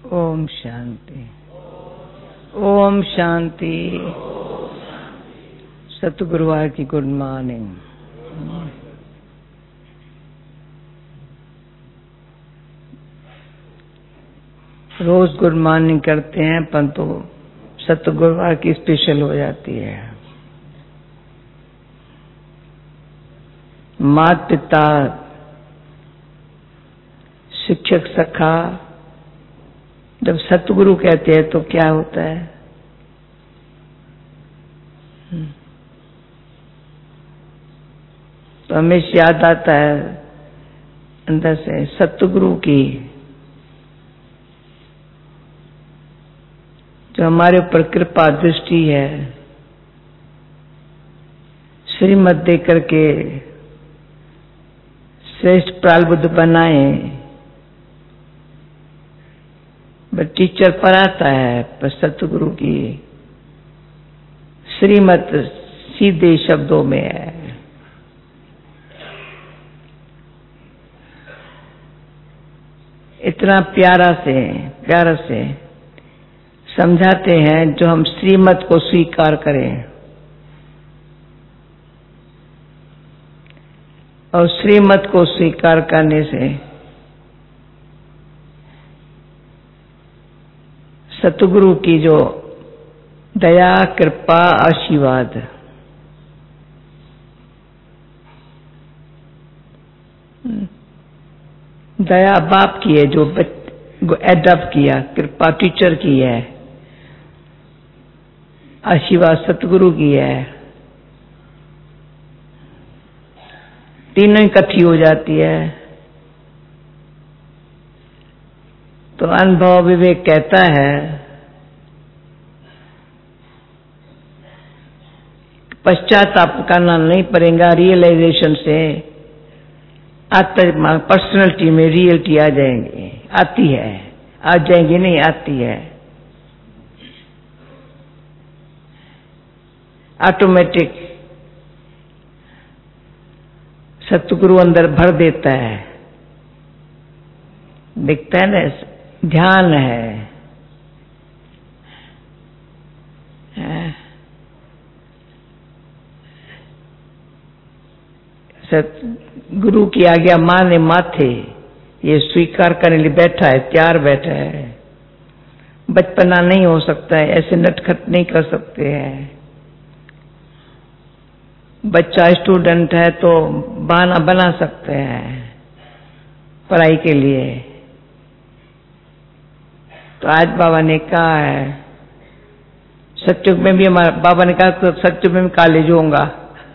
ओम शांति। ओम शांति। सतगुरुवार की गुड मॉर्निंग। रोज गुड मॉर्निंग करते हैं परंतु सतगुरुवार की स्पेशल हो जाती है। माता पिता, शिक्षक, सखा जब सतगुरु कहते हैं तो क्या होता है? तो हमेशा याद आता है अंदर से सतगुरु की जो हमारे ऊपर कृपा दृष्टि है, श्रीमत दे करके श्रेष्ठ प्रालब्ध बनाए। बट टीचर पढ़ाता है पर सतगुरु की श्रीमत सीधे शब्दों में है। इतना प्यारा से समझाते हैं जो हम श्रीमत को स्वीकार करें और श्रीमत को स्वीकार करने से सतगुरु की जो दया, कृपा, आशीर्वाद दया बाप की है जो एडॉप्ट किया, कृपा टीचर की है, आशीर्वाद सतगुरु की है। तीनों इकट्ठी हो जाती है तो अनुभव विवेक कहता है पश्चाताप करना नहीं पड़ेगा। रियलाइजेशन से आत्मा पर्सनैलिटी में रियलिटी आ जाएंगे, आती है, आ जाएंगी नहीं, आती है ऑटोमेटिक। सतगुरु अंदर भर देता है, दिखता है ना, ध्यान है। सतगुरु की आज्ञा माने माथे, ये स्वीकार करने लिए बैठा है, तैयार बैठा है। बचपना नहीं हो सकता है, ऐसे नटखट नहीं कर सकते हैं। बच्चा स्टूडेंट है तो बहाना बना सकते हैं पढ़ाई के लिए। तो आज बाबा ने कहा है, सत्युग में भी हमारा बाबा ने कहा तो सत्युग में भी कॉलेज होगा।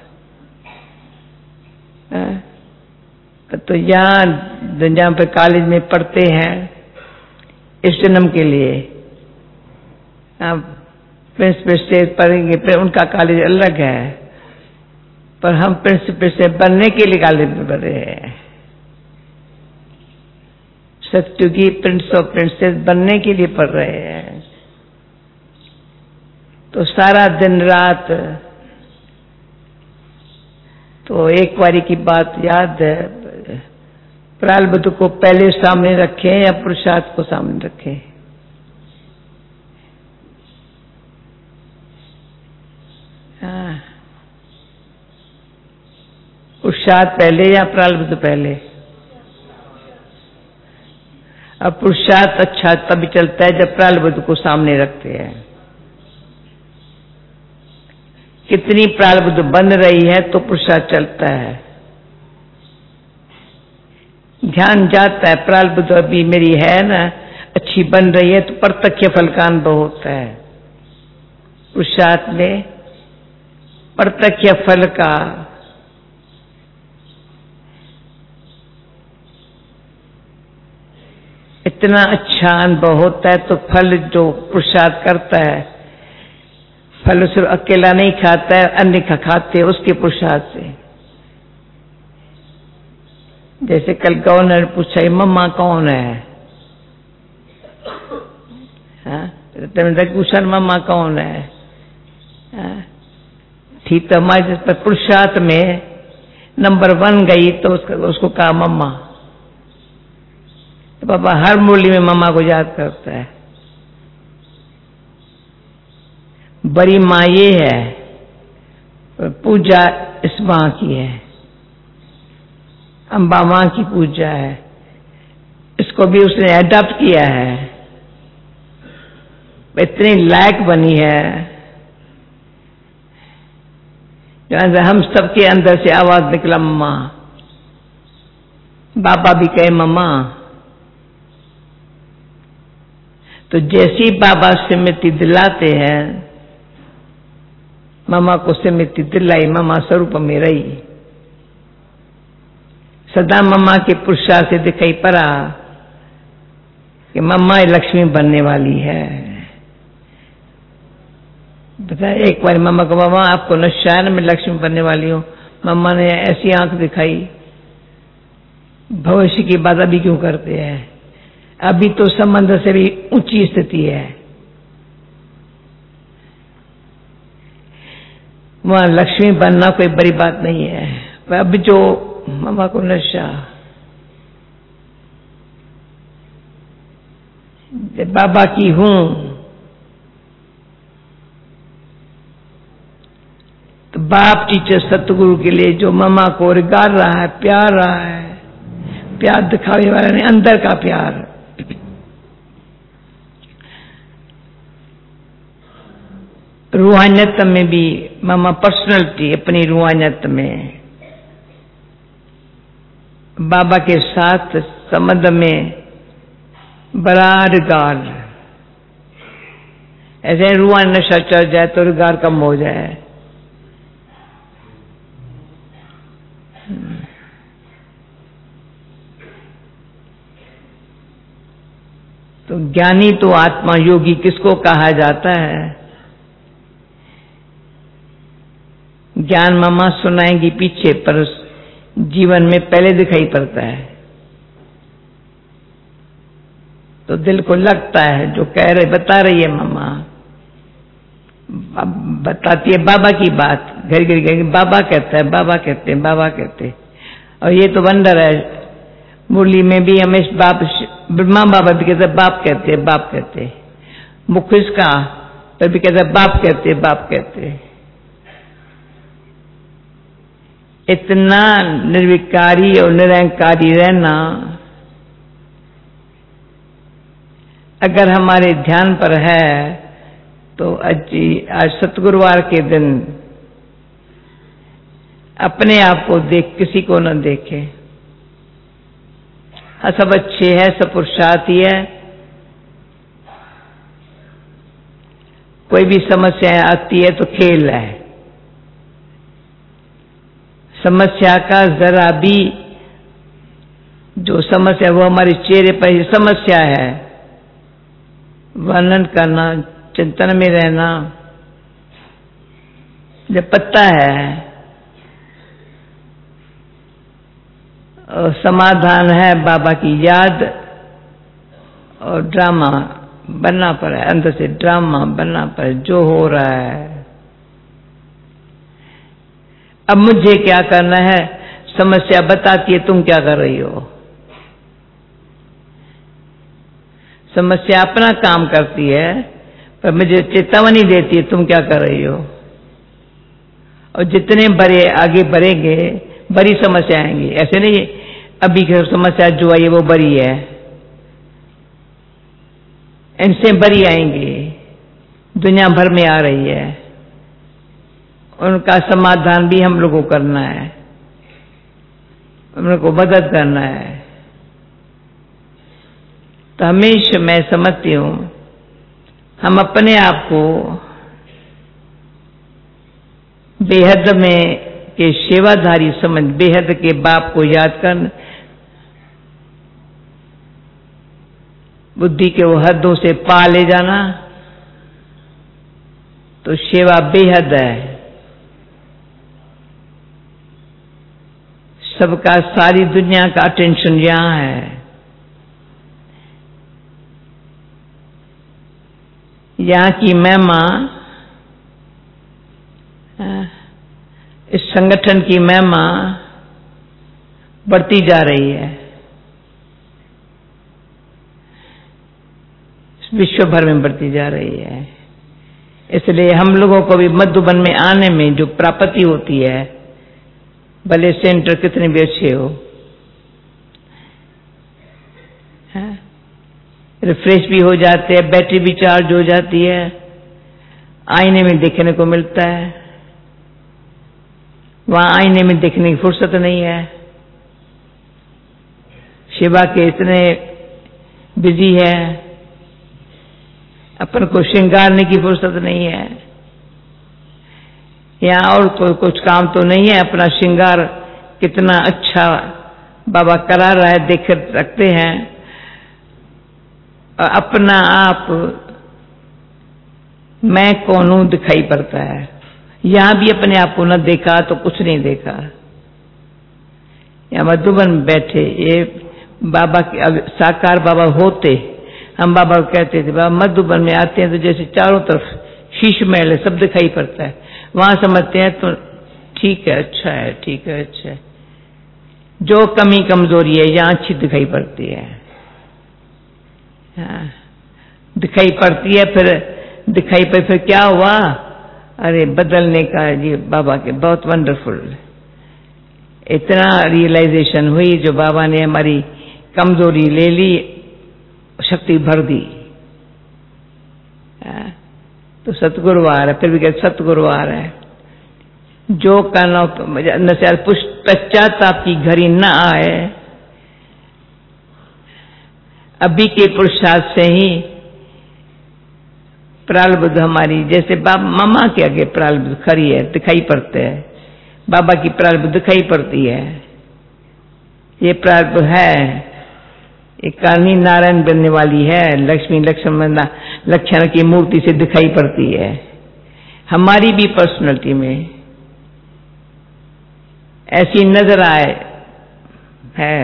तो जहाँ पे कॉलेज में पढ़ते हैं इस जन्म के लिए, अब प्रिंसिपल से पढ़ेंगे, फिर उनका कॉलेज अलग है, पर हम प्रिंसिपल से बनने के लिए कॉलेज में पढ़ रहे हैं। सत्युगी प्रिंस और प्रिंसेस बनने के लिए पढ़ रहे हैं। तो सारा दिन रात, तो एक बारी की बात याद है, प्रारब्ध को पहले सामने रखें या पुरुषार्थ को सामने रखें? पुरुषार्थ पहले या प्रारब्ध पहले? अब पुरुषार्थ अच्छा तभी चलता है जब प्रारब्ध को सामने रखते हैं। कितनी प्रारब्ध बन रही है तो पुरुषार्थ चलता है। ध्यान जाता है प्रारब्ध अभी मेरी है ना, अच्छी बन रही है, तो प्रत्यक्ष फल का अनुभव होता है। पुरुषार्थ में प्रत्यक्ष फल का इतना अच्छा अनुभव होता है। तो फल जो पुरुषार्थ करता है, फल सिर्फ अकेला नहीं खाता है, अन्य खाते उसके पुरुषार्थ से। जैसे कल गवर्नर पूछा, मम्मा कौन है? पूछा मम्मा कौन है? ठीक, तो हमारे पुरुषार्थ में नंबर 1 गई तो उसको कहा मम्मा। तो पापा हर मुरली में मम्मा को याद करता है। बड़ी माँ ये है, पूजा इस माँ की है, अम्बा माँ की पूजा है, इसको भी उसने अडॉप्ट किया है, इतनी लायक बनी है। हम सबके अंदर से आवाज निकला मम्मा, बाबा भी कहे मम्मा। तो जैसी बाबा स्मृति दिलाते हैं, मम्मा को स्मृति दिलाई, मम्मा स्वरूप में रही, सदा मम्मा के पुरुषार्थ से दिखाई पड़ा कि मम्मा लक्ष्मी बनने वाली है। बता एक बार मम्मा को, मम्मा आपको नशा है ना, मैं लक्ष्मी बनने वाली हूँ। मम्मा ने ऐसी आंख दिखाई, भविष्य की बात अभी क्यों करते हैं, अभी तो संबंध से भी ऊंची स्थिति है। वहां लक्ष्मी बनना कोई बड़ी बात नहीं है, पर अब जो मम्मा को नशा, जब बाबा की हूं तो बाप टीचर सतगुरु के लिए जो मम्मा को रिगार रहा है, प्यार रहा है, प्यार दिखाने वाला नहीं, अंदर का प्यार। रूहानियत में भी मम्मा पर्सनैलिटी, अपनी रूहानियत में बाबा के साथ संबंध में बड़ा रिगार। ऐसे रूहानी नशा चढ़ जाए तो रिगार कम हो जाए। तो ज्ञानी तो आत्मा योगी किसको कहा जाता है? ज्ञान मम्मा सुनाएंगी पीछे, पर जीवन में पहले दिखाई पड़ता है। तो दिल को लगता है जो कह रहे, बता रही है मम्मा, बताती है बाबा की बात, घर घर घर बाबा कहता है, बाबा कहते हैं, बाबा कहते हैं। और ये तो वंडर है, मुरली में भी हमें बाप, ब्रह्मा बाबा भी कहते बाप कहते, बाप कहते, मुख इसका पर भी कहते बाप कहते, बाप कहते। इतना निर्विकारी और निरंकारी रहना अगर हमारे ध्यान पर है तो आज सतगुरुवार के दिन अपने आप को देख, किसी को न देखे। हाँ, सब अच्छे है, सब पुरुषार्थ ही है। कोई भी समस्या आती है तो खेल है, समस्या का जरा भी जो समस्या वो हमारे चेहरे पर ही समस्या है, वर्णन करना, चिंतन में रहना, जब पता है और समाधान है बाबा की याद, और ड्रामा बनना पड़ा, अंदर से ड्रामा बनना पड़ा जो हो रहा है। अब मुझे क्या करना है, समस्या बताती है तुम क्या कर रही हो, समस्या अपना काम करती है पर मुझे चेतावनी देती है तुम क्या कर रही हो। और जितने बड़े आगे बढ़ेंगे बड़ी समस्या आएंगी, ऐसे नहीं अभी की समस्या जो आई है वो बड़ी है, इनसे बड़ी आएंगी, दुनिया भर में आ रही है, उनका समाधान भी हम लोगों को करना है, हम लोग को मदद करना है। तो हमेशा मैं समझती हूं हम अपने आप को बेहद में के सेवाधारी समझ, बेहद के बाप को याद कर, बुद्धि के वो हदों से पा ले जाना, तो सेवा बेहद है। सबका, सारी दुनिया का अटेंशन यहां है। यहाँ की महिमा, इस संगठन की महिमा बढ़ती जा रही है। विश्व भर में बढ़ती जा रही है। इसलिए हम लोगों को भी मधुबन में आने में जो प्राप्ति होती है, भले सेंटर कितने भी अच्छे हो, रिफ्रेश भी हो जाते हैं, बैटरी भी चार्ज हो जाती है, आईने में देखने को मिलता है। वहां आईने में देखने की फुर्सत नहीं है, शिवा के इतने बिजी है, अपन को श्रृंगारने की फुर्सत नहीं है। यहाँ और कोई कुछ काम तो नहीं है, अपना श्रृंगार कितना अच्छा बाबा करा रहा है देख रखते हैं, और अपना आप मैं कौन हूं दिखाई पड़ता है। यहां भी अपने आप को न देखा तो कुछ नहीं देखा। या मधुबन में बैठे ये बाबा के साकार बाबा होते, हम बाबा को कहते थे बाबा मधुबन में आते हैं तो जैसे चारों तरफ शीश महल है, सब दिखाई पड़ता है। वहां समझते हैं तो ठीक है, अच्छा है, ठीक है, अच्छा है। जो कमी कमजोरी है यहां अच्छी दिखाई पड़ती है, दिखाई पड़ती है। फिर दिखाई पर फिर क्या हुआ, अरे बदलने का ये बाबा के बहुत वंडरफुल, इतना रियलाइजेशन हुई जो बाबा ने हमारी कमजोरी ले ली, शक्ति भर दी। तो सतगुरुवार है, फिर भी कहते सतगुरुवार है। जो करना पश्चाताप की घड़ी न आए, अभी के पुरुषार्थ से ही प्रारब्ध हमारी, जैसे मामा के आगे प्रारब्ध खड़ी है, दिखाई पड़ते हैं, बाबा की प्रारब्ध दिखाई पड़ती है। ये प्रारब्ध है, एक कानी नारायण बनने वाली है, लक्ष्मी लक्षण की मूर्ति से दिखाई पड़ती है। हमारी भी पर्सनैलिटी में ऐसी नजर आए है,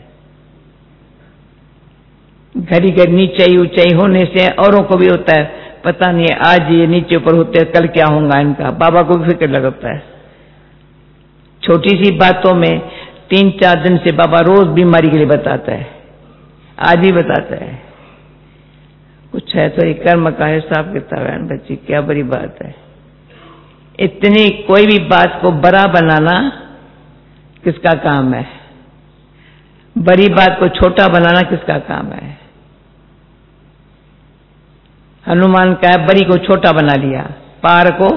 घड़ी घड़ी नीचाई ऊंचाई होने से औरों को भी होता है, पता नहीं आज ये नीचे ऊपर होते हैं, कल क्या होगा इनका। बाबा को भी फिक्र लगता है। छोटी सी बातों में 3-4 दिन से बाबा रोज बीमारी के लिए बताता है, आज ही बताता है। कुछ है तो ये कर्म का हिसाब किताब है बच्ची, क्या बड़ी बात है। इतनी कोई भी बात को बड़ा बनाना किसका काम है, बड़ी बात को छोटा बनाना किसका काम है। हनुमान का है बड़ी को छोटा बना लिया, पार को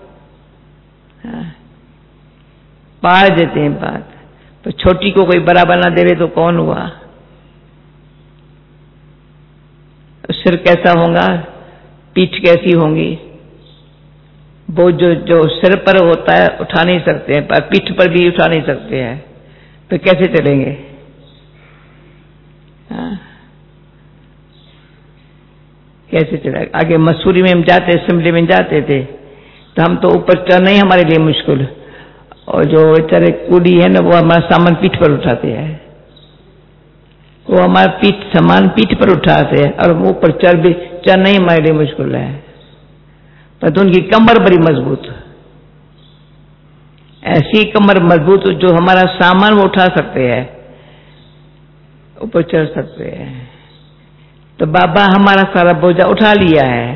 पार देते हैं बात, तो छोटी को कोई बड़ा बना देवे तो कौन हुआ। सिर कैसा होगा, पीठ कैसी होंगी, वो जो सिर पर होता है उठा नहीं सकते हैं, पर पीठ पर भी उठा नहीं सकते हैं, तो कैसे चलेंगे। कैसे चलेगा आगे। मसूरी में हम जाते, असेंबली में जाते थे, तो हम तो ऊपर चढ़ना ही हमारे लिए मुश्किल, और जो बेचारे कूली है ना वो हमारा सामान पीठ पर उठाते हैं, वो हमारा सामान पीठ पर उठाते हैं, और वो ऊपर चढ़ना ही हमारे लिए मुश्किल है। पर तो उनकी कमर बड़ी मजबूत, ऐसी कमर मजबूत जो हमारा सामान वो उठा सकते हैं, ऊपर चढ़ सकते हैं। तो बाबा हमारा सारा बोझा उठा लिया है,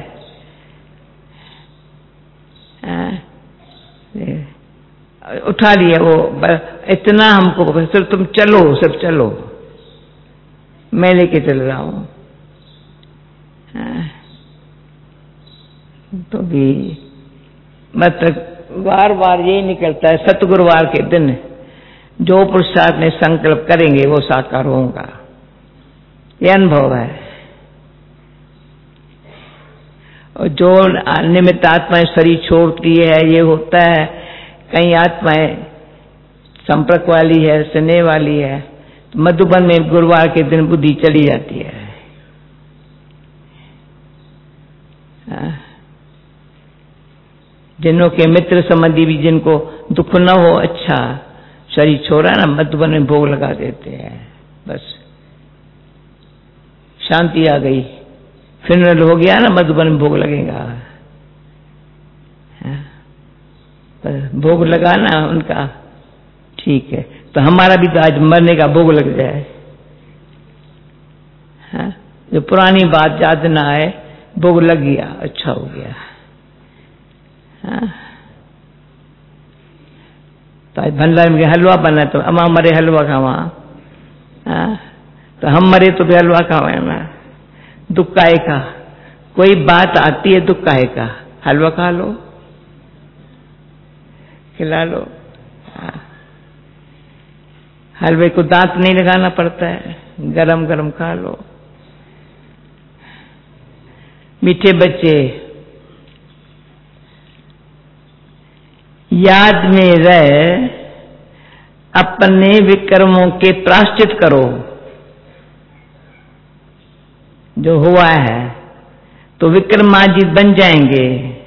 उठा लिया वो इतना हमको, सिर्फ तुम चलो, सिर्फ चलो, मैं लेके चल रहा हूं। तो भी मतलब बार बार यही निकलता है, सतगुरुवार के दिन जो पुरुषार्थ ने संकल्प करेंगे वो साकार होगा, ये अनुभव है। और जो निमित्त आत्माएं शरीर छोड़ती है, ये होता है, कई आत्माएं संपर्क वाली है, स्नेह वाली है, तो मधुबन में गुरुवार के दिन बुद्धि चली जाती है। जिनों के मित्र संबंधी भी जिनको दुख न हो, अच्छा शरीर छोड़ा ना, मधुबन में भोग लगा देते हैं, बस शांति आ गई। फिनरल हो गया ना, मधुबन में भोग लगेगा, भोग लगाना उनका ठीक है। तो हमारा भी तो आज मरने का भोग लग जाए, जो पुरानी बात याद ना आए, भोग लग गया, अच्छा हो गया। हाँ? तो आज भंडारे में हलवा बना, तो अम्मा मरे हलवा खावा। हाँ? तो हम मरे तो भी हलवा खावे ना, दुख काहे का। कोई बात आती है दुख काहे का, हलवा खा लो, खिला लो। हाँ? हलवे को दांत नहीं लगाना पड़ता है, गरम गरम खा लो। मीठे बच्चे, याद में रह अपने विक्रमों के प्रायश्चित करो। जो हुआ है तो विक्रमाजित बन जाएंगे।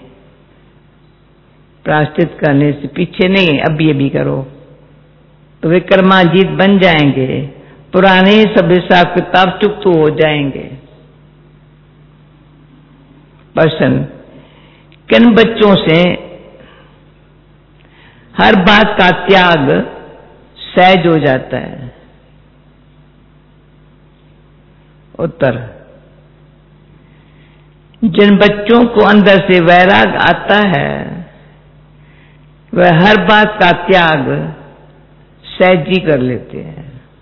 प्रायश्चित करने से पीछे नहीं, अभी अभी करो तो विक्रमाजित बन जाएंगे। पुराने सब हिसाब किताब चुकतो हो जाएंगे। प्रश्न, किन बच्चों से हर बात का त्याग सहज हो जाता है? उत्तर, जिन बच्चों को अंदर से वैराग आता है वह हर बात का त्याग सहज ही कर लेते हैं।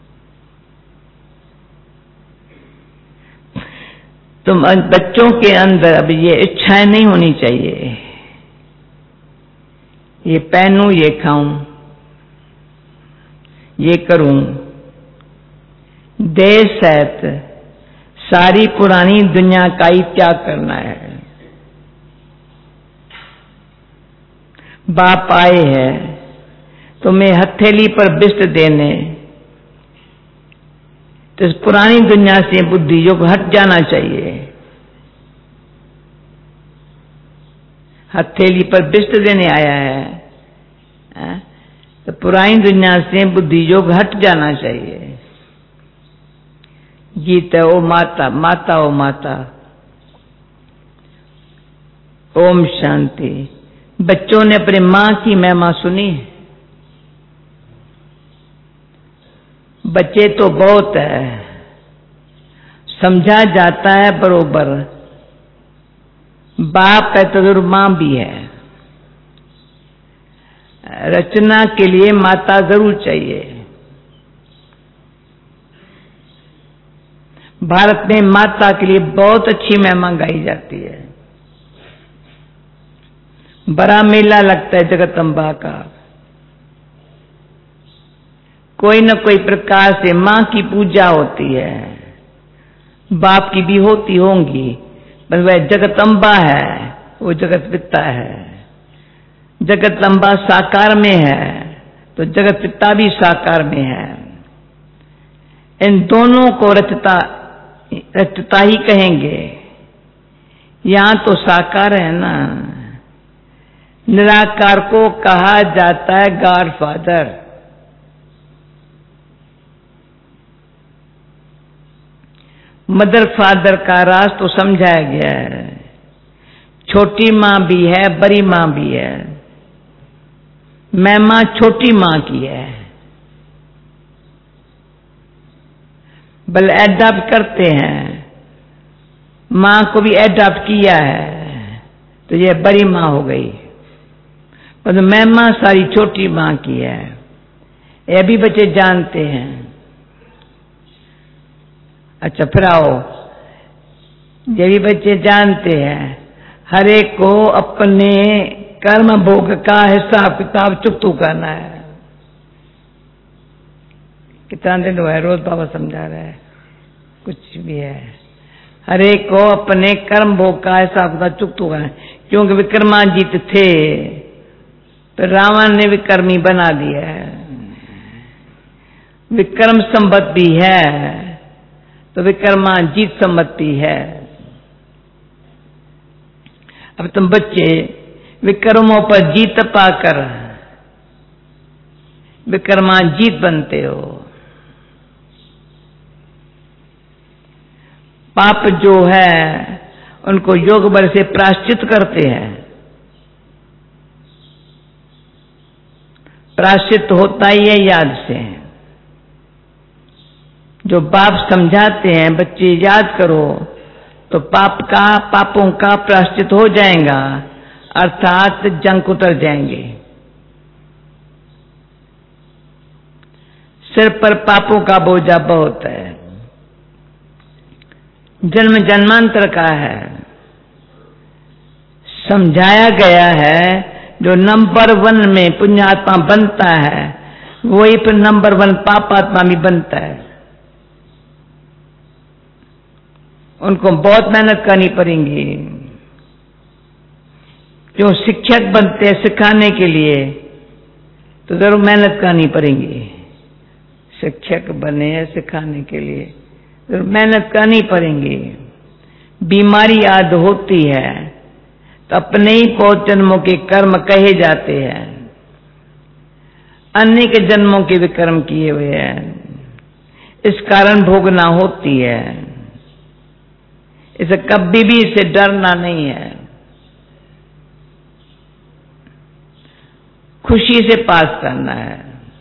तुम बच्चों के अंदर अब ये इच्छाएं नहीं होनी चाहिए, ये पहनूं, ये खाऊं, ये करूं। देह सहित सारी पुरानी दुनिया का ही त्याग करना है। बाप आए हैं तुम्हें हथेली पर बिस्ट देने, तो इस पुरानी दुनिया से बुद्धि योग हट जाना चाहिए। हथेली पर बिस्ट देने आया है, तो पुरानी दुनिया से बुद्धि योग हट जाना चाहिए। गीत है ओ माता, माता ओ माता। ओम शांति। बच्चों ने अपनी मां की महिमा सुनी। बच्चे तो बहुत है, समझा जाता है बरोबर। बाप है तो जरूर मां भी है। रचना के लिए माता जरूर चाहिए। भारत में माता के लिए बहुत अच्छी महिमा गाई जाती है। बड़ा मेला लगता है जगदम्बा का। कोई न कोई प्रकार से मां की पूजा होती है। बाप की भी होती होंगी, पर वह जगदम्बा है, वो जगत पिता है। जगदम्बा साकार में है तो जगत पिता भी साकार में है। इन दोनों को रचता ही कहेंगे। यहां तो साकार है ना। निराकार को कहा जाता है गॉड फादर। मदर फादर का राज तो समझाया गया है। छोटी मां भी है, बड़ी मां भी है। महिमा छोटी मां की है। बल एडॉप्ट करते हैं, मां को भी एडॉप्ट किया है तो यह बड़ी मां हो गई, पर महिमा सारी छोटी मां की है। ये भी बच्चे जानते हैं। अच्छा फिर आओ, ये भी बच्चे जानते हैं हर एक को अपने कर्म भोग का हिसाब किताब चुकतू करना है। कितना दिन हुआ है रोज बाबा समझा रहे हैं। कुछ भी है, हर एक को अपने कर्म भोग का हिसाब किताब चुकतू करना है। क्योंकि विक्रमाजित थे तो रावण ने विक्रमी बना दिया है। विक्रम संपत्ति है तो विक्रमाजित संपत्ति है। अब तुम बच्चे विक्रमों पर जीत पाकर विक्रमाजीत बनते हो। पाप जो है उनको योग बल से प्रायश्चित करते हैं। प्रायश्चित होता ही है याद से। जो बाप समझाते हैं बच्चे याद करो, तो पापों का प्रायश्चित हो जाएगा, अर्थात जंक उतर जाएंगे। सिर पर पापों का बोझा बहुत है, जन्म जन्मांतर का है। समझाया गया है जो नंबर 1 में पुण्यात्मा बनता है वही फिर नंबर 1 पापात्मा भी बनता है। उनको बहुत मेहनत करनी पड़ेगी। जो शिक्षक बनते हैं सिखाने के लिए तो जरूर मेहनत करनी पड़ेगी। शिक्षक बने हैं सिखाने के लिए जरूर मेहनत करनी पड़ेगी। बीमारी याद होती है तो अपने ही 5 जन्मों के कर्म कहे जाते हैं। अन्य के जन्मों के भी कर्म किए हुए हैं, इस कारण भोगना होती है। इसे कभी भी इसे डरना नहीं है, खुशी से पास करना है।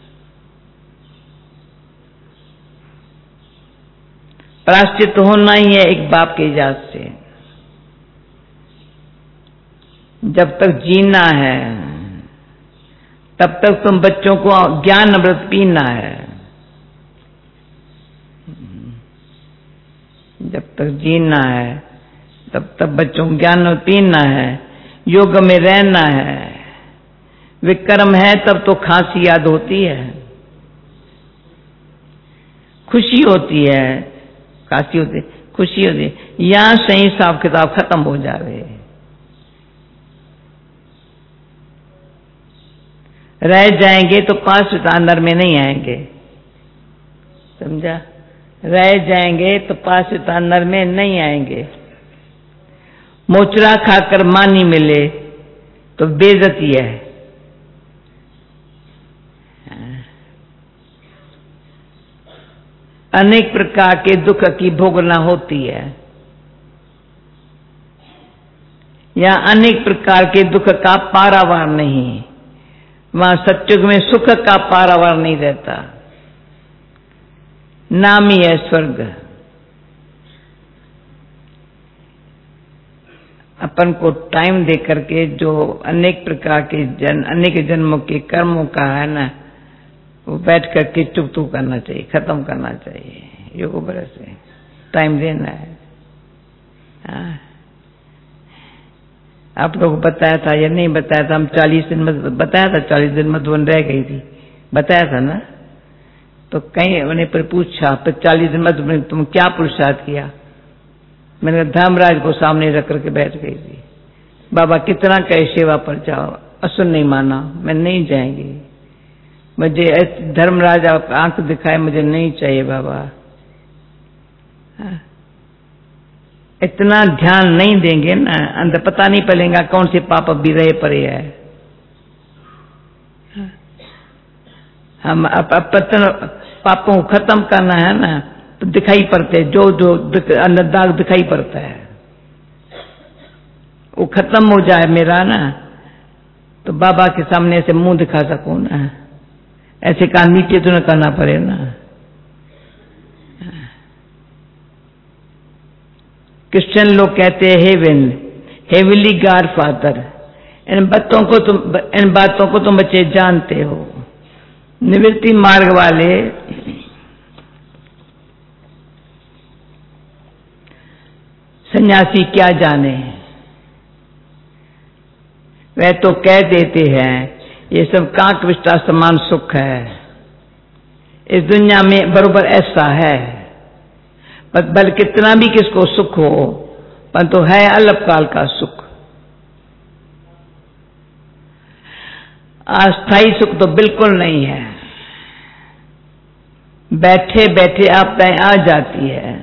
प्रायश्चित होना ही है एक बाप के इजाजत से। जब तक जीना है तब तक तुम बच्चों को ज्ञान अमृत पीना है। जब तक जीना है तब तक बच्चों को ज्ञान अमृत पीना है, योग में रहना है। विक्रम है तब तो खांसी याद होती है, खुशी होती है, खांसी होती है, खुशी होती है। यहां से ही हिसाब किताब खत्म हो जावे। रह जाएंगे तो 5 अंदर में नहीं आएंगे, समझा? रह जाएंगे तो 5 अंदर में नहीं आएंगे। मोचरा खाकर मानी मिले तो बेइज्जती है। अनेक प्रकार के दुख की भोगना होती है, या अनेक प्रकार के दुख का पारावार नहीं। वहां सत्युग में सुख का पारावार नहीं रहता, नाम ही है स्वर्ग। अपन को टाइम दे करके जो अनेक प्रकार के अनेक जन्मों के कर्मों का है ना, वो बैठ करके चुप करना चाहिए, खत्म करना चाहिए। योग बरस से टाइम देना है। हाँ। आप लोगों को बताया था या नहीं बताया था? हम 40 दिन में बताया था, 40 दिन मधुबन रह गई थी, बताया था ना? तो कहीं उन्हें पर पूछा, फिर 40 दिन मधुबन तुम क्या पुरुषार्थ किया? मैंने कहा धर्मराज को सामने रख करके बैठ गई थी। बाबा कितना कहे सेवा पर जाओ, असुर नहीं माना, मैं नहीं जाएंगी। मुझे धर्मराज आंख दिखाए, मुझे नहीं चाहिए बाबा। इतना ध्यान नहीं देंगे ना, अंदर पता नहीं पड़ेगा कौन से पाप भी रहे पड़े है। हम पापों को खत्म करना है ना, तो दिखाई पड़ते, जो अंदर दाग दिखाई पड़ता है वो खत्म हो जाए मेरा ना, तो बाबा के सामने से मुंह दिखा सकूं ना। ऐसे काम नीचे तो न करना पड़े ना। क्रिश्चियन लोग कहते हैं हेवन, हेवनली गॉड फादर। इन बातों को तुम बच्चे जानते हो। निवृत्ति मार्ग वाले सन्यासी क्या जाने, वह तो कह देते हैं ये सब कांट विष्टा समान सुख है, इस दुनिया में बरोबर ऐसा है। बल कितना भी किसको सुख हो, पर तो है अल्पकाल का सुख। अस्थाई सुख तो बिल्कुल नहीं है, बैठे बैठे आपदाएं आ जाती है,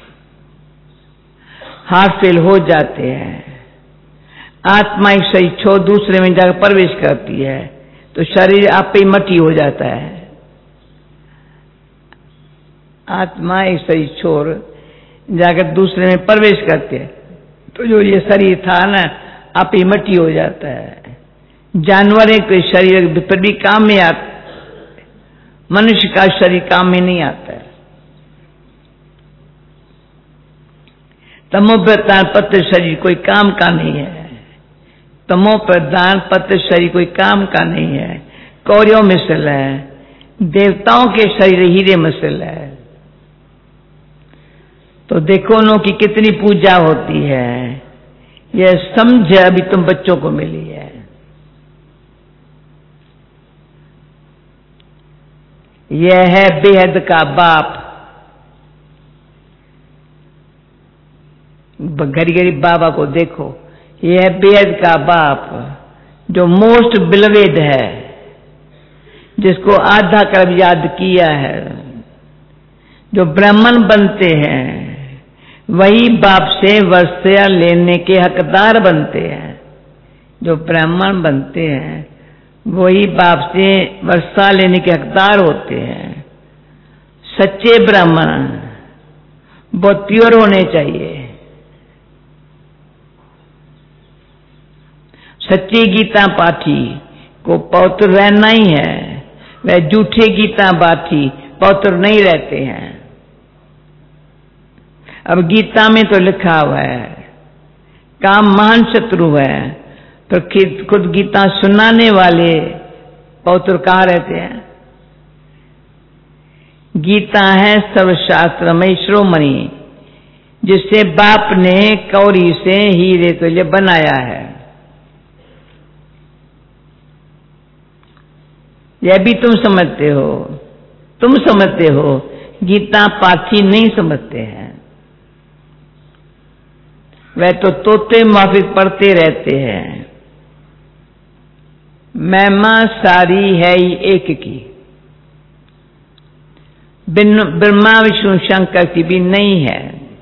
हार्ट फेल हो जाते हैं, आत्मा एक सही छोड़ दूसरे में जाकर प्रवेश करती है तो शरीर आप ही मटी हो जाता है। आत्मा एक सही छोड़ जाकर दूसरे में प्रवेश करते है तो जो ये शरीर था ना, आप ही मटी हो जाता है। जानवर के शरीर पर भी काम में आता, मनुष्य का शरीर काम में नहीं आता है। तमो प्रधान पत्र शरीर कोई काम का नहीं है। तमो प्रधान पत्र शरीर कोई काम का नहीं है। कौड़ियों मिसल है, देवताओं के शरीर हीरे मिसल है। तो देखो नो कि कितनी पूजा होती है। यह समझ अभी तुम बच्चों को मिली है। यह है बेहद का बाप। घड़ी घड़ी बाबा को देखो, यह है बेहद का बाप जो मोस्ट बिलवेड है, जिसको आधा कर याद किया है। जो ब्राह्मण बनते हैं वही बाप से वर्षा लेने के हकदार बनते हैं। जो ब्राह्मण बनते हैं वही बाप से वर्षा लेने के हकदार होते हैं। सच्चे ब्राह्मण बहुत प्योर होने चाहिए। सच्ची गीता पाठी को पवित्र रहना ही है। वह झूठे गीता पाठी पवित्र नहीं रहते हैं। अब गीता में तो लिखा हुआ है काम महान शत्रु है, तो खुद गीता सुनाने वाले पवित्र कहाँ रहते हैं? गीता है सर्वशास्त्र में शिरोमणि, जिसे बाप ने कौड़ी से हीरे के लिए बनाया है। यह भी तुम समझते हो। तुम समझते हो, गीता पाठी नहीं समझते हैं। वह तो तोते माफिक पढ़ते रहते हैं। महिमा सारी है ही एक की, ब्रह्मा विष्णु शंकर की भी नहीं है।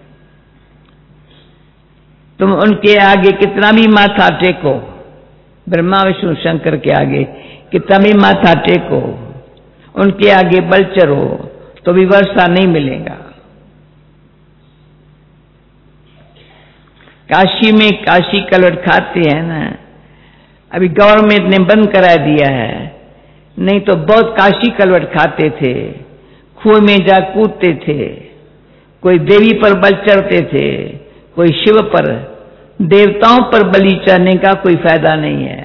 तुम उनके आगे कितना भी माथा टेको, ब्रह्मा विष्णु शंकर के आगे कितना भी माथा टेको, उनके आगे बल चढ़ो तो भी वर्षा नहीं मिलेगा। काशी में काशी कलवट खाते हैं ना, अभी गवर्नमेंट ने बंद करा दिया है, नहीं तो बहुत काशी कलवट खाते थे। कुएं में जा कूदते थे, कोई देवी पर बल चढ़ते थे, कोई शिव पर। देवताओं पर बलि चढ़ने का कोई फायदा नहीं है।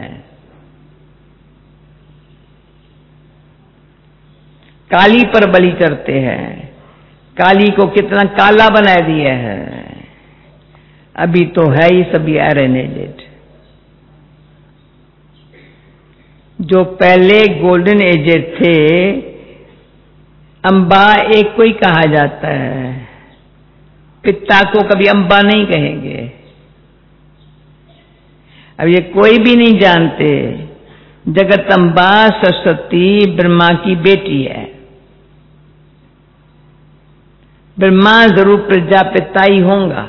काली पर बलि चढ़ते हैं। काली को कितना काला बना दिया है। अभी तो है ही सभी आयरनेजेड। जो पहले गोल्डन एजेड थे, अंबा एक को ही कहा जाता है, पिता को कभी अंबा नहीं कहेंगे। अब ये कोई भी नहीं जानते जगदम्बा सरस्वती ब्रह्मा की बेटी है। ब्रह्मा जरूर प्रजापिता ही होगा,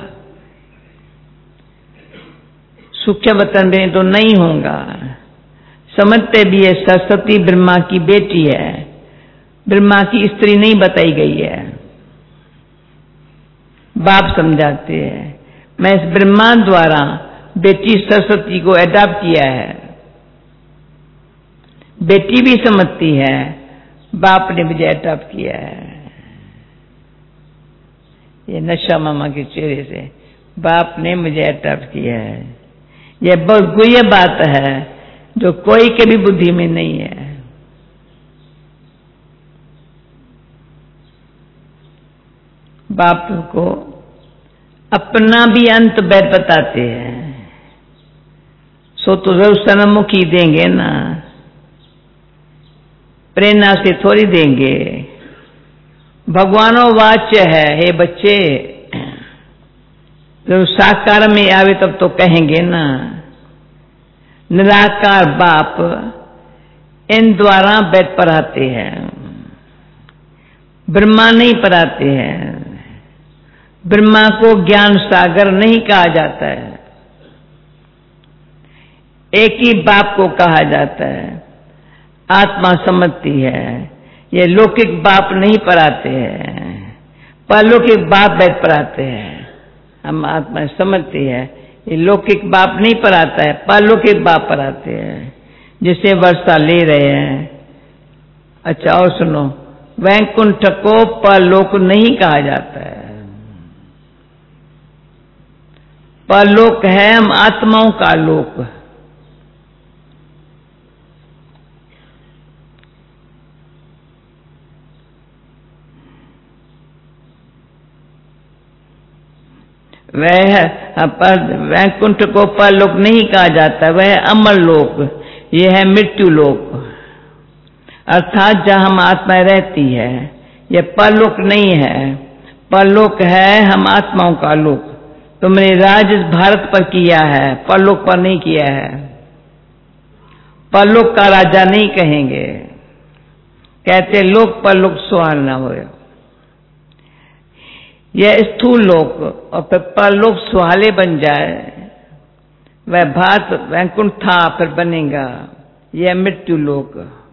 सूक्ष्म वतन में तो नहीं होगा। समझते भी है सरस्वती ब्रह्मा की बेटी है, ब्रह्मा की स्त्री नहीं बताई गई है। बाप समझाते हैं मैं इस ब्रह्मा द्वारा बेटी सरस्वती को अडॉप्ट किया है। बेटी भी समझती है बाप ने मुझे अडॉप्ट किया है। ये नशा मामा के चेहरे से बाप ने मुझे अडॉप्ट किया है। यह बहुत गुह्य बात है जो कोई के भी बुद्धि में नहीं है। बाप को अपना भी अंत बैठ बताते हैं, सो तो जरूर सन्मुखी देंगे ना, प्रेरणा से थोड़ी देंगे। भगवानो वाच्य है, हे बच्चे, जब साकार में आवे तब तो कहेंगे ना। निराकार बाप इन द्वारा बैठ पढ़ाते हैं, ब्रह्मा नहीं पढ़ाते हैं। ब्रह्मा को ज्ञान सागर नहीं कहा जाता है, एक ही बाप को कहा जाता है। आत्मा समझती है, ये लौकिक बाप नहीं पढ़ाते हैं, परलौकिक बाप बैठ पढ़ाते हैं। हम आत्मा समझती है, ये लौकिक बाप नहीं पढ़ाता है, परलौकिक बाप पढ़ाते हैं, जिसे वर्षा ले रहे हैं। अच्छा और सुनो, वैकुंठ को परलोक नहीं कहा जाता है। परलोक है हम आत्माओं का लोक। वैकुंठ को परलोक नहीं कहा जाता, वह अमर लोक, यह है मृत्यु लोक, अर्थात जहां हम आत्माएं रहती है। यह परलोक नहीं है, परलोक है हम आत्माओं का लोक। तुमने राज इस भारत पर किया है, परलोक पर नहीं किया है। परलोक का राजा नहीं कहेंगे, कहते लोक परलोक सुहाल न हो। यह स्थूल लोक और फिर परलोक सुहाले बन जाए, वह भारत वैकुंठ था फिर बनेगा, यह मृत्यु लोक।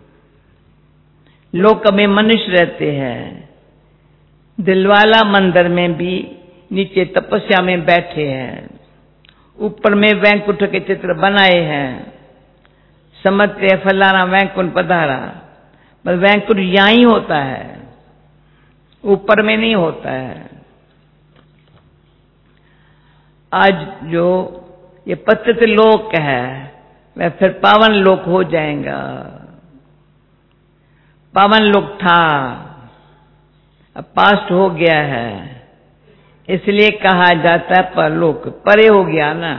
लोक में मनुष्य रहते हैं, दिलवाला मंदिर में भी नीचे तपस्या में बैठे हैं, ऊपर में वैकुंठ के चित्र बनाए हैं, समझते फलाना वैकुंठ पधारा, पर वैकुंठ यहां ही होता है, ऊपर में नहीं होता है। आज जो ये पतित लोक है वह फिर पावन लोक हो जाएगा। पावन लोक था, अब पास्ट हो गया है, इसलिए कहा जाता है परलोक। परे हो गया ना,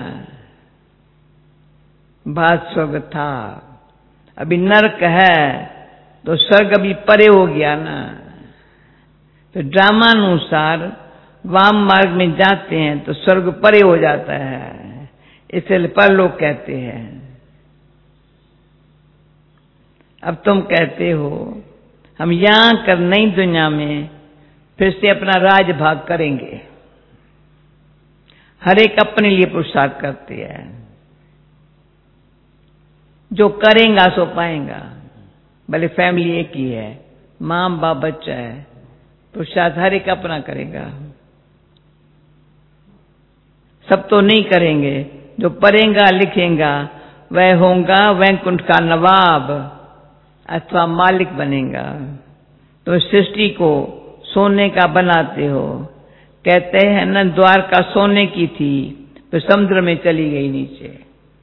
भात स्वर्ग था, अभी नरक है तो स्वर्ग अभी परे हो गया ना। तो ड्रामानुसार वाम मार्ग में जाते हैं तो स्वर्ग परे हो जाता है, इसलिए परलोक कहते हैं। अब तुम कहते हो हम यहां कर नई दुनिया में फिर से अपना राज भाग करेंगे। हर एक अपने लिए पुरुषार्थ करते हैं, जो करेगा सो पाएगा। भले फैमिली एक ही है, मां बाप बच्चा है, पुरुषार्थ हर एक अपना करेगा। सब तो नहीं करेंगे, जो पढ़ेगा लिखेगा वह होगा वैकुंठ का नवाब अथवा मालिक बनेगा। तो सृष्टि को सोने का बनाते हो, कहते हैं न द्वारका सोने की थी तो समुद्र में चली गई नीचे।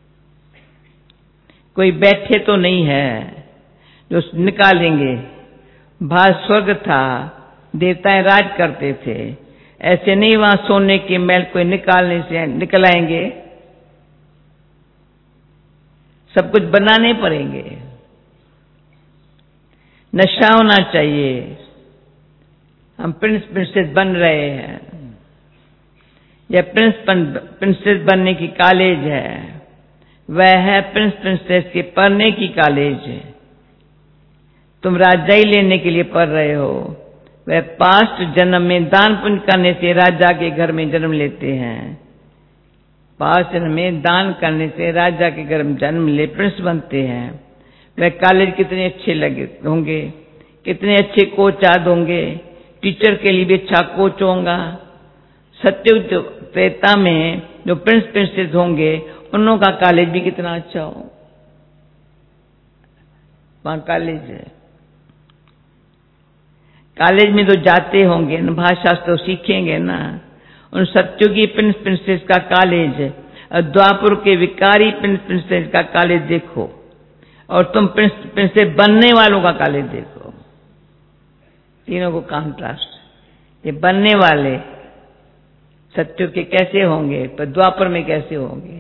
कोई बैठे तो नहीं है जो निकालेंगे। भारत स्वर्ग था, देवताएं राज करते थे, ऐसे नहीं वहां सोने के महल कोई निकालने से निकल आएंगे, सब कुछ बनाने पड़ेंगे। नशा होना चाहिए, हम प्रिंस प्रिंसेस बन रहे हैं। यह प्रिंसेस बनने की कॉलेज है, वह है प्रिंस प्रिंसेस के पढ़ने की कॉलेज है। तुम राजाई लेने के लिए पढ़ रहे हो, वह पास्ट जन्म में दान पुण्य करने से राजा के घर में जन्म लेते हैं। पास्ट जन्म में दान करने से राजा के घर में जन्म ले प्रिंस बनते हैं। वह कॉलेज कितने अच्छे लगे होंगे, कितने अच्छे कोच आद होंगे, टीचर के लिए भी अच्छा कोच होगा। सत्युग त्रेता में जो प्रिंस प्रिंसेस होंगे उन का कॉलेज भी कितना अच्छा हो, वहां कॉलेज है। कॉलेज में तो जाते होंगे न, भाषा तो सीखेंगे ना। उन सत्युगी प्रिंस प्रिंसेस का कॉलेज और द्वापुर के विकारी प्रिंस प्रिंसेस का कॉलेज देखो, और तुम प्रिंस प्रिंसेस बनने वालों का कॉलेज देखो। तीनों को कॉन्ट्रास्ट। ये बनने वाले सत्युग के कैसे होंगे, पर द्वापर में कैसे होंगे,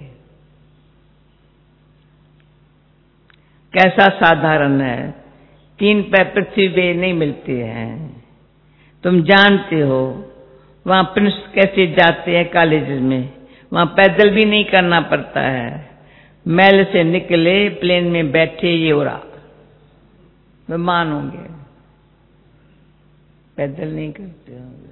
कैसा साधारण है। 3 पैर पृथ्वी पे नहीं मिलते हैं। तुम जानते हो वहां प्रिंस कैसे जाते हैं कॉलेज में, वहां पैदल भी नहीं करना पड़ता है। महल से निकले, प्लेन में बैठे, ये हो रहा, विमान होंगे, पैदल नहीं करते होंगे।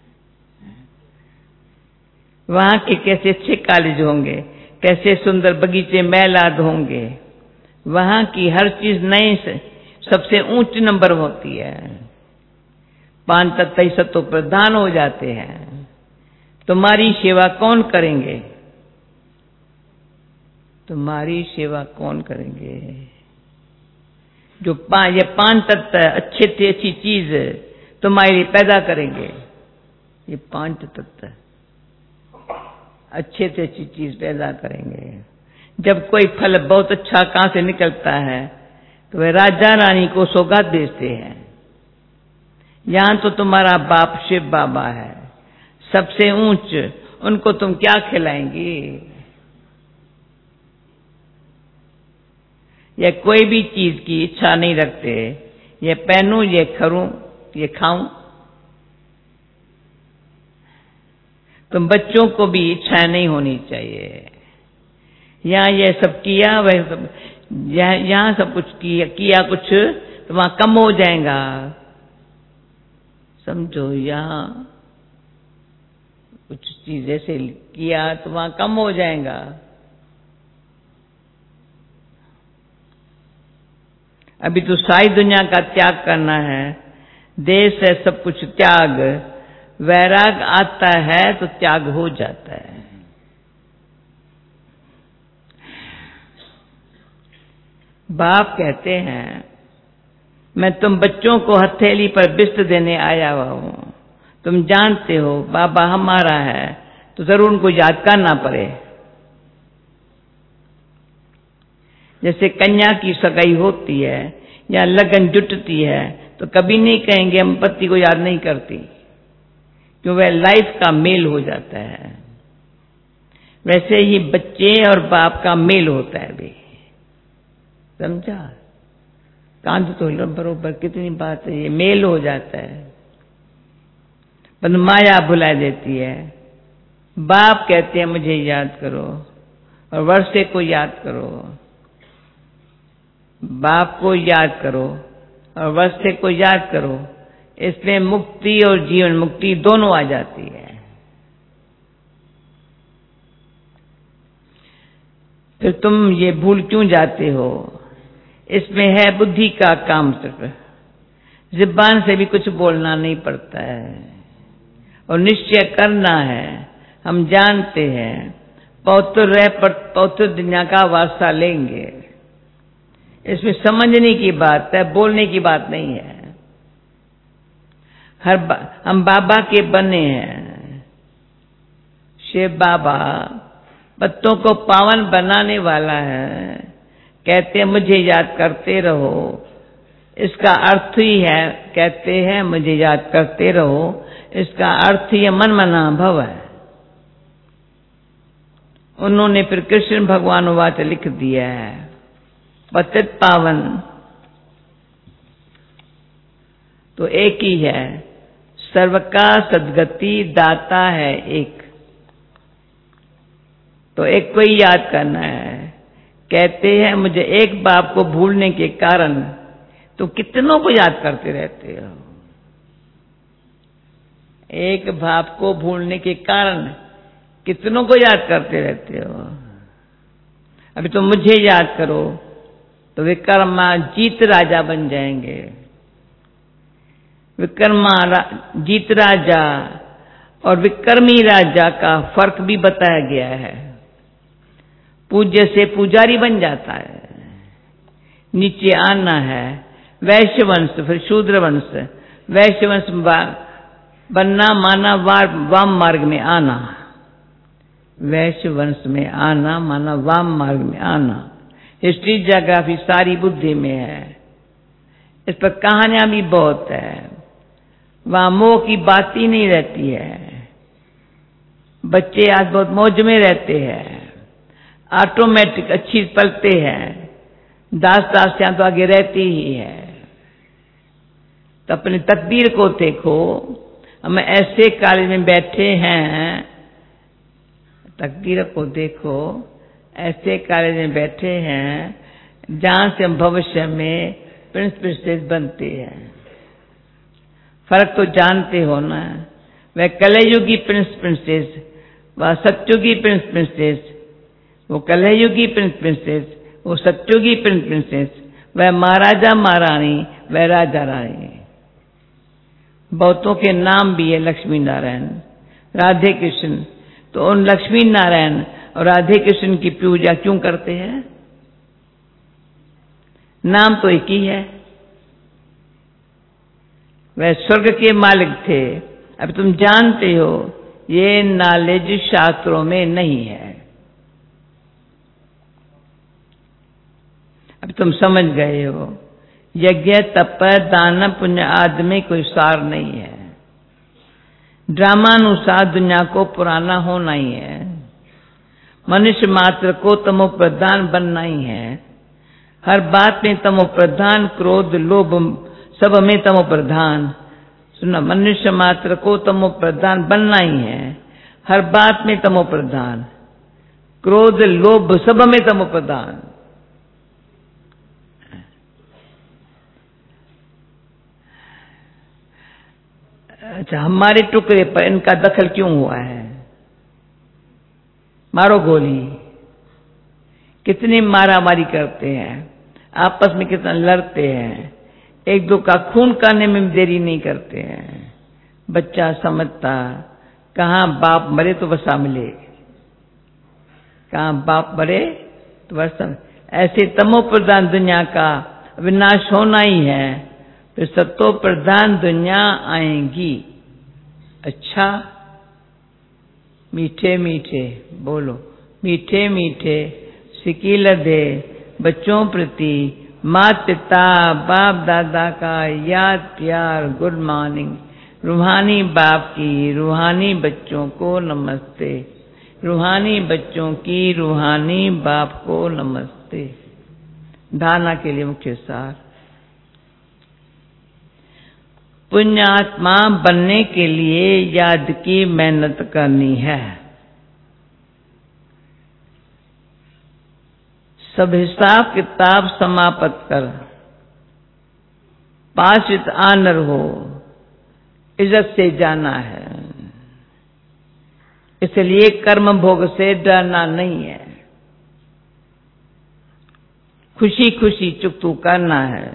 वहां के कैसे अच्छे कॉलेज होंगे, कैसे सुंदर बगीचे महलाद होंगे। वहां की हर चीज नए से सबसे ऊंच नंबर होती है। 5 तत्व सत्व प्रधान हो जाते हैं। तुम्हारी सेवा कौन करेंगे, तुम्हारी सेवा कौन करेंगे। जो ये 5 तत्व अच्छे से अच्छी चीज तुम्हारे लिए पैदा करेंगे, ये 5 तत्व अच्छे से अच्छी चीज पैदा करेंगे। जब कोई फल बहुत अच्छा कहां से निकलता है तो वह राजा रानी को सौगात भेजते हैं। यहां तो तुम्हारा बाप शिव बाबा है, सबसे ऊंच, उनको तुम क्या खिलाएंगी? या कोई भी चीज की इच्छा नहीं रखते, ये पहनूं, ये करूं, ये खाऊं। तुम बच्चों को भी इच्छा नहीं होनी चाहिए। यहाँ ये सब किया, वह सब, यहाँ सब कुछ किया कुछ तो वहां कम हो जाएगा। समझो, यहाँ कुछ चीज ऐसे किया तो वहां कम हो जाएगा। अभी तो सारी दुनिया का त्याग करना है, देश है सब कुछ त्याग। वैराग आता है तो त्याग हो जाता है। बाप कहते हैं, मैं तुम बच्चों को हथेली पर बिस्त देने आया हुआ हूं। तुम जानते हो बाबा हमारा है तो जरूर उनको याद करना पड़े। जैसे कन्या की सगाई होती है या लगन जुटती है तो कभी नहीं कहेंगे हम पति को याद नहीं करती, क्यों? वह लाइफ का मेल हो जाता है। वैसे ही बच्चे और बाप का मेल होता है भी। समझा? कांध तो बरोबर, कितनी बात है, ये मेल हो जाता है। पर माया भुला देती है। बाप कहते हैं मुझे याद करो और वर्षे को याद करो। बाप को याद करो और वर्षे को याद करो, इसमें मुक्ति और जीवन मुक्ति दोनों आ जाती है। फिर तुम ये भूल क्यों जाते हो? इसमें है बुद्धि का काम। सिर्फ जुबान से भी कुछ बोलना नहीं पड़ता है और निश्चय करना है। हम जानते हैं पौत्र दुनिया का वास्ता लेंगे। इसमें समझने की बात है, बोलने की बात नहीं है। हम बाबा के बने हैं। शिव बाबा पत्तों को पावन बनाने वाला है। कहते हैं मुझे याद करते रहो। इसका अर्थ ही है, कहते हैं मुझे याद करते रहो, इसका अर्थ ही मन मना भव है। उन्होंने फिर कृष्ण भगवान वाच लिख दिया है, पतित पावन तो एक ही है, सर्व का सद्गति दाता है एक। तो एक को ही याद करना है। कहते हैं मुझे एक बाप को भूलने के कारण तो कितनों को याद करते रहते हो। एक बाप को भूलने के कारण कितनों को याद करते रहते हो। अभी तो मुझे याद करो तो विक्रमा जीत राजा बन जाएंगे। विक्रमा जीत राजा और विक्रमी राजा का फर्क भी बताया गया है। पूज्य से पुजारी बन जाता है, नीचे आना है। वैश्य वंश फिर शूद्र वंश, वैश्य वंश बनना माना वाम मार्ग में आना। वैश्य वंश में आना माना वाम मार्ग में आना। हिस्ट्री ज्योग्राफी सारी बुद्धि में है। इस पर कहानियां भी बहुत है। वहां मोह की बात ही नहीं रहती है। बच्चे आज बहुत मौज में रहते हैं, ऑटोमेटिक अच्छी पलते हैं। दास दासियां तो आगे रहती ही है। तो अपनी तकदीर को देखो। हम ऐसे कॉलेज में बैठे हैं, तकदीर को देखो, ऐसे कॉलेज में बैठे हैं जहां से हम भविष्य में प्रिंस प्रिंसेस बनते हैं। फर्क तो जानते हो ना। वह कलयुगी प्रिंस प्रिंसेस, वह सत्युगी प्रिंस प्रिंसेस। वो कलयुगी प्रिंस प्रिंसेस, वो सत्युगी प्रिंस प्रिंसेस। वह महाराजा महारानी, वह राजा रानी। बहुतों के नाम भी है लक्ष्मी नारायण, राधे कृष्ण। तो उन लक्ष्मी नारायण और राधे कृष्ण की पूजा क्यों करते हैं? नाम तो एक ही है। वह स्वर्ग के मालिक थे। अब तुम जानते हो ये नॉलेज शास्त्रों में नहीं है। अब तुम समझ गए हो, यज्ञ तप दान पुण्य आदि में कोई सार नहीं है। ड्रामानुसार दुनिया को पुराना होना ही है, मनुष्य मात्र को तमो प्रधान बनना ही है। हर बात में तमो प्रधान, क्रोध लोभ सब में तमो प्रधान। सुना, मनुष्य मात्र को तमो प्रधान बनना ही है, हर बात में तमो प्रधान, क्रोध लोभ सब में तमो प्रधान। अच्छा, हमारे टुकड़े पर इनका दखल क्यों हुआ है? मारो गोली। कितनी मारामारी करते हैं, आपस में कितना लड़ते हैं, एक दो का खून करने में देरी नहीं करते हैं। बच्चा समझता, कहाँ बाप मरे तो वसा मिले, कहाँ बाप मरे तो वसा। ऐसे तमो प्रधान दुनिया का विनाश होना ही है, फिर सत्तो प्रधान दुनिया आएगी। अच्छा, मीठे मीठे बोलो, मीठे मीठे सिकील दे बच्चों प्रति माता पिता बाप दादा का याद प्यार गुड मॉर्निंग। रूहानी बाप की रूहानी बच्चों को नमस्ते, रूहानी बच्चों की रूहानी बाप को नमस्ते। धारणा के लिए मुख्य सार, पुण्यात्मा बनने के लिए याद की मेहनत करनी है। सब हिसाब किताब समाप्त कर पाशित आनर हो, इज्जत से जाना है। इसलिए कर्म भोग से डरना नहीं है, खुशी खुशी चुकतू करना है।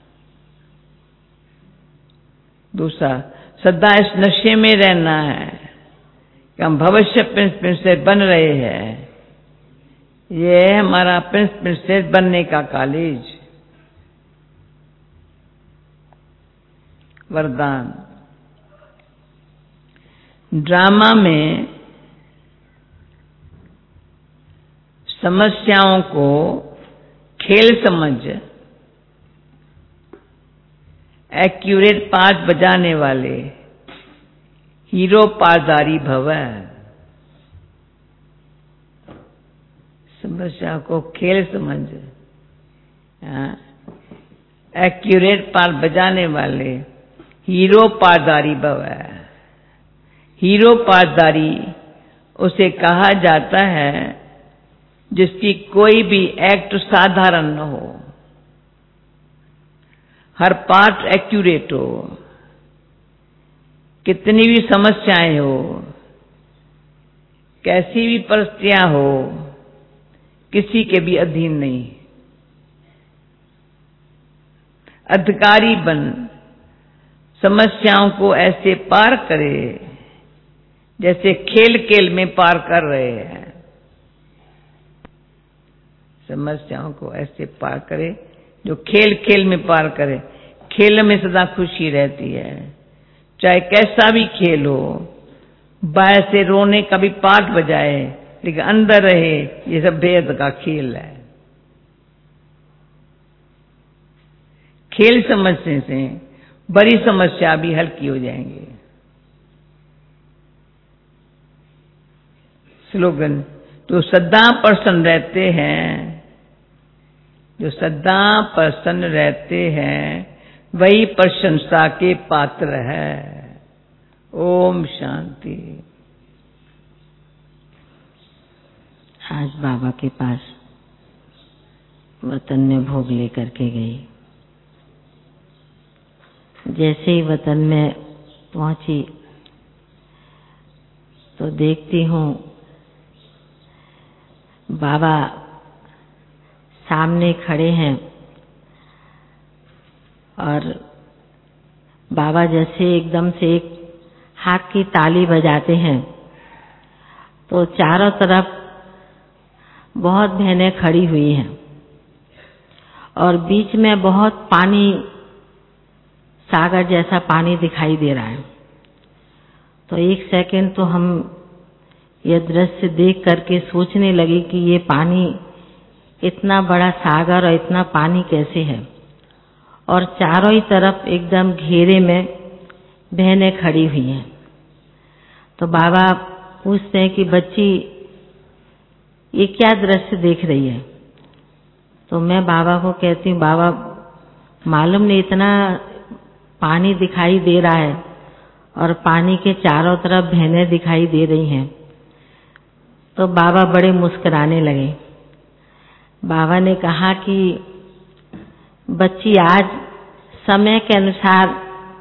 दूसरा, सदा इस नशे में रहना है कि हम भविष्य प्रिंस प्रिंसेस बन रहे हैं। ये है हमारा प्रिंस प्रिंसेस बनने का कॉलेज। वरदान, ड्रामा में समस्याओं को खेल समझ एक्यूरेट पार्ट बजाने वाले हीरो पारदारी भव। समस्या को खेल समझ एक्यूरेट पार्ट बजाने वाले हीरो पारदारी भव। हीरो पारदारी उसे कहा जाता है जिसकी कोई भी एक्ट साधारण न हो, हर पार्ट एक्यूरेट हो, कितनी भी समस्याएं हो, कैसी भी परिस्थितियां हो, किसी के भी अधीन नहीं। अधिकारी बन समस्याओं को ऐसे पार करे जैसे खेल खेल में पार कर रहे हैं। समस्याओं को ऐसे पार करे जो खेल खेल में पार करे। खेल में सदा खुशी रहती है, चाहे कैसा भी खेल हो। बाहर से रोने का भी पार्ट बजाए लेकिन अंदर रहे, ये सब भेद का खेल है। खेल समझने से बड़ी समस्या भी हल्की हो जाएंगी। स्लोगन, तो सदा प्रसन्न रहते हैं, जो सदा प्रसन्न रहते हैं वही प्रशंसा के पात्र है। ओम शांति। आज बाबा के पास वतन में भोग लेकर के गई। जैसे ही वतन में पहुंची तो देखती हूँ बाबा सामने खड़े हैं और बाबा जैसे एकदम से एक हाथ की ताली बजाते हैं तो चारों तरफ बहुत बहनें खड़ी हुई हैं और बीच में बहुत पानी, सागर जैसा पानी दिखाई दे रहा है। तो एक सेकंड तो हम यह दृश्य देख करके सोचने लगे कि ये पानी, इतना बड़ा सागर और इतना पानी कैसे है, और चारों ही तरफ एकदम घेरे में बहनें खड़ी हुई हैं। तो बाबा पूछते हैं कि बच्ची ये क्या दृश्य देख रही है? तो मैं बाबा को कहती हूँ, बाबा मालूम नहीं, इतना पानी दिखाई दे रहा है और पानी के चारों तरफ बहनें दिखाई दे रही हैं। तो बाबा बड़े मुस्कुराने लगे। बाबा ने कहा कि बच्ची, आज समय के अनुसार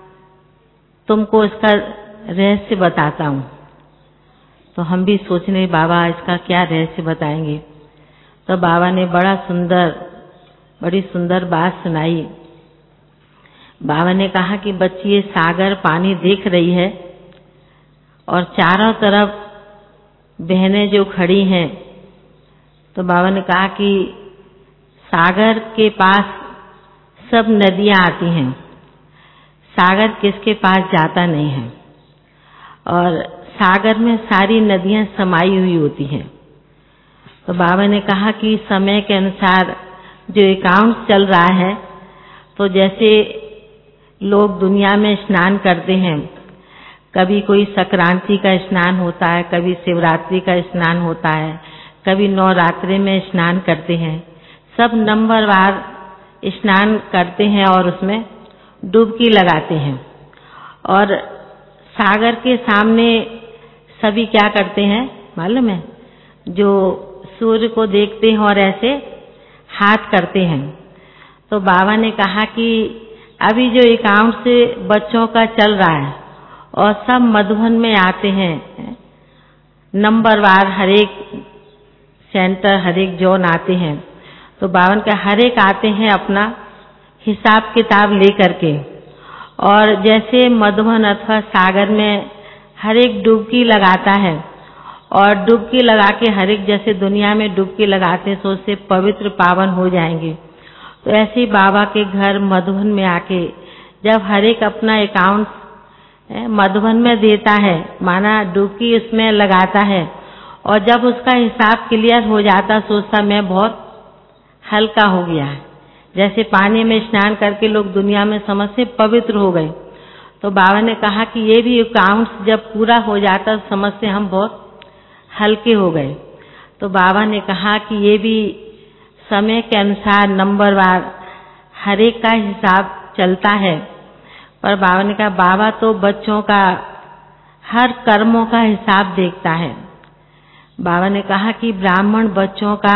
तुमको इसका रहस्य बताता हूँ। तो हम भी सोचने, बाबा इसका क्या रहस्य बताएंगे? तो बाबा ने बड़ी सुंदर बात सुनाई। बाबा ने कहा कि बच्ची, ये सागर पानी देख रही है और चारों तरफ बहनें जो खड़ी हैं, तो बाबा ने कहा कि सागर के पास सब नदियां आती हैं, सागर किसके पास जाता नहीं है, और सागर में सारी नदियां समाई हुई होती हैं। तो बाबा ने कहा कि समय के अनुसार जो अकाउंट चल रहा है, तो जैसे लोग दुनिया में स्नान करते हैं, कभी कोई संक्रांति का स्नान होता है, कभी शिवरात्रि का स्नान होता है, कभी नवरात्रि में स्नान करते हैं, सब नंबरवार स्नान करते हैं और उसमें डुबकी लगाते हैं। और सागर के सामने सभी क्या करते हैं मालूम है? जो सूर्य को देखते हैं और ऐसे हाथ करते हैं। तो बाबा ने कहा कि अभी जो अकाउंट से बच्चों का चल रहा है और सब मधुबन में आते हैं, नंबरवार हर एक सेंटर, हर एक जोन आते हैं। तो बाबा का हर एक आते हैं अपना हिसाब किताब लेकर के, और जैसे मधुबन अथवा सागर में हर एक डुबकी लगाता है, और डुबकी लगा के हर एक जैसे दुनिया में डुबकी लगाते हैं तो उससे पवित्र पावन हो जाएंगे। तो ऐसे ही बाबा के घर मधुबन में आके जब हर एक अपना अकाउंट मधुबन में देता है, माना डुबकी उसमें लगाता है, और जब उसका हिसाब क्लियर हो जाता, सोचता मैं बहुत हल्का हो गया है, जैसे पानी में स्नान करके लोग दुनिया में समझ से पवित्र हो गए। तो बाबा ने कहा कि ये भी अकाउंट जब पूरा हो जाता तो समझ से हम बहुत हल्के हो गए। तो बाबा ने कहा कि ये भी समय के अनुसार नंबरवार हर एक का हिसाब चलता है। पर बाबा ने कहा, बाबा तो बच्चों का हर कर्मों का हिसाब देखता है। बाबा ने कहा कि ब्राह्मण बच्चों का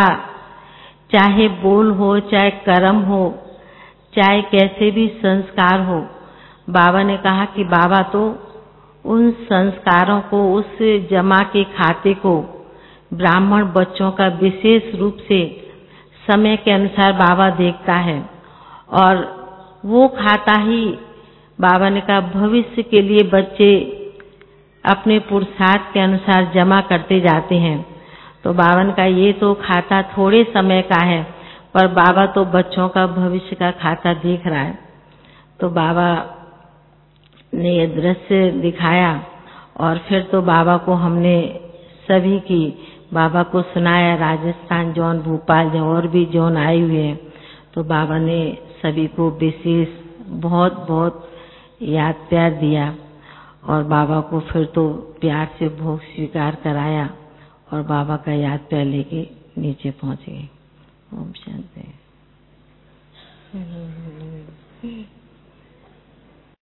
चाहे बोल हो, चाहे कर्म हो, चाहे कैसे भी संस्कार हो, बाबा ने कहा कि बाबा तो उन संस्कारों को, उस जमा के खाते को ब्राह्मण बच्चों का विशेष रूप से समय के अनुसार बाबा देखता है, और वो खाता ही बाबा ने कहा भविष्य के लिए बच्चे अपने पुरुषार्थ के अनुसार जमा करते जाते हैं। तो बाबा ने कहा ये तो खाता थोड़े समय का है, पर बाबा तो बच्चों का भविष्य का खाता देख रहा है। तो बाबा ने ये दृश्य दिखाया, और फिर तो बाबा को हमने सभी की बाबा को सुनाया। राजस्थान जोन, भोपाल जोन और भी जोन आए हुए हैं। तो बाबा ने सभी को विशेष बहुत बहुत याद प्यार दिया, और बाबा को फिर तो प्यार से भोग स्वीकार कराया, और बाबा का याद प्यार लेके नीचे पहुंच गए। ओम शांति।